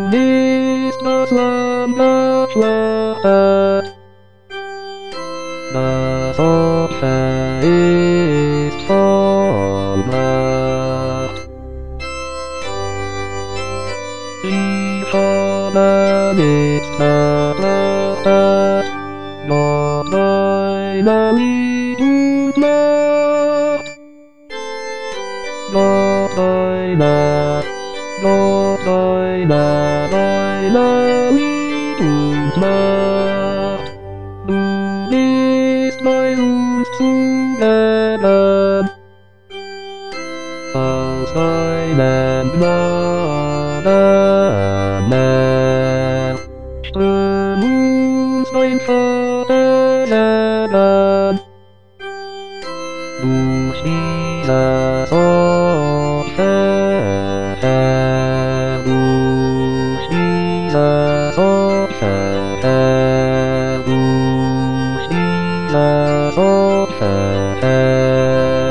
ist das Land der Freiheit. Das Opfer ist vollbracht. Die Fahne ist verbraucht, doch deine Lied und Macht. Doch deine Lied und Macht. Du bist bei uns zu retten, aus deinem Gnadenmeer ström uns dein Vaterherrn. Durch dieses Opfer, Herr, durch dieses Opfer, Herr, durch dieses Opfer, Herr.